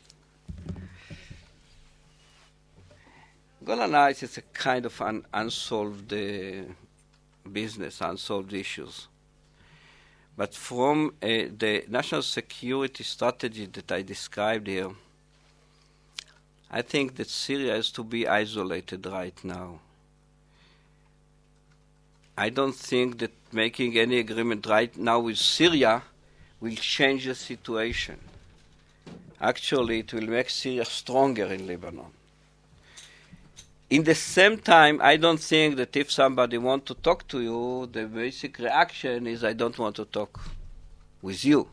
Speaker 2: Golan Heights is a kind of unsolved business, unsolved issues. But from the national security strategy that I described here, I think that Syria is to be isolated right now. I don't think that making any agreement right now with Syria will change the situation. Actually, it will make Syria stronger in Lebanon. In the same time, I don't think that if somebody wants to talk to you, the basic reaction is, I don't want to talk with you.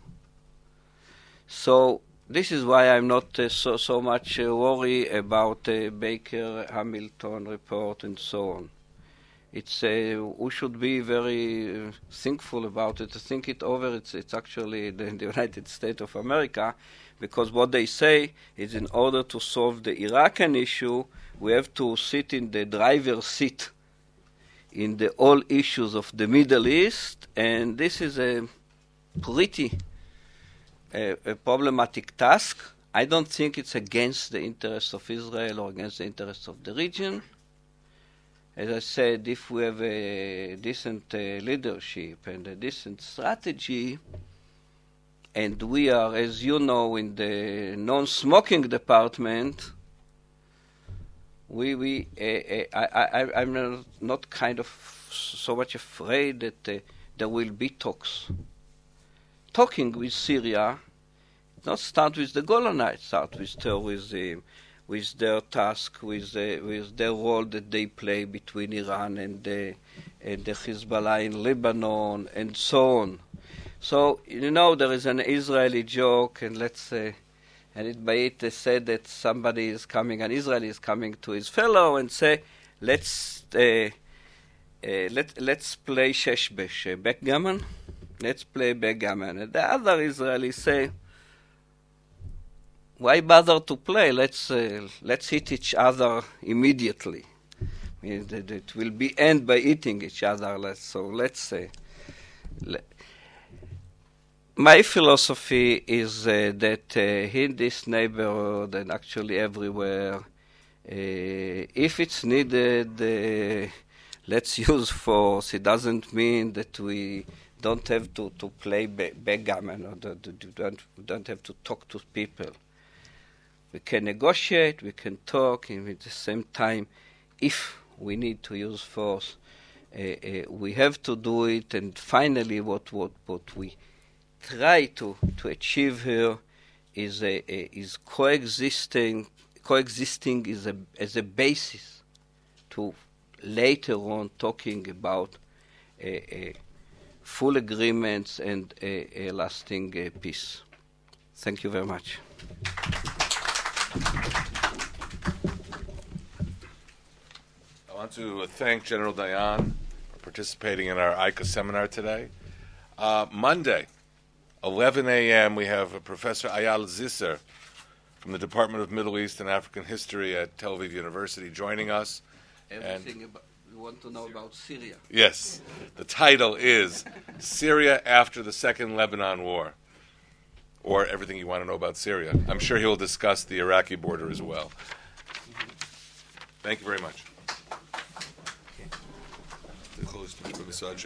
Speaker 2: So this is why I'm not so much worried about Baker, Hamilton report, and so on. It's we should be very thankful about it, to think it over. It's actually the United States of America, because what they say is in order to solve the Iraqi issue, we have to sit in the driver's seat in the all issues of the Middle East, and this is a pretty a problematic task. I don't think it's against the interests of Israel or against the interests of the region. As I said, if we have a decent leadership and a decent strategy, and we are, as you know, in the non-smoking department, I'm not kind of so much afraid that there will be talks. Talking with Syria, not start with the Golanites, start with terrorism, with their task, with their role that they play between Iran and the Hezbollah in Lebanon, and so on. So, there is an Israeli joke, and let's say, and it said that somebody is coming, an Israeli is coming to his fellow and say, let's play sheshbesh, backgammon. Let's play backgammon. And the other Israelis say, why bother to play? Let's hit each other immediately. It will be end by hitting each other. Let's say. My philosophy is that in this neighborhood and actually everywhere, if it's needed, let's use force. It doesn't mean that we don't have to play backgammon or don't have to talk to people. We can negotiate, we can talk, and at the same time, if we need to use force, we have to do it. And finally, what we try to achieve here is coexisting as a basis to later on talking about full agreements and a lasting peace. Thank you very much.
Speaker 1: I want to thank General Dayan for participating in our ICA seminar today. Monday, 11 a.m., we have Professor Eyal Zisser from the Department of Middle East and African History at Tel Aviv University joining us.
Speaker 2: Everything you want to know about Syria.
Speaker 1: Yes. The title is Syria After the Second Lebanon War, or everything you want to know about Syria. I'm sure he'll discuss the Iraqi border as well. Thank you very much.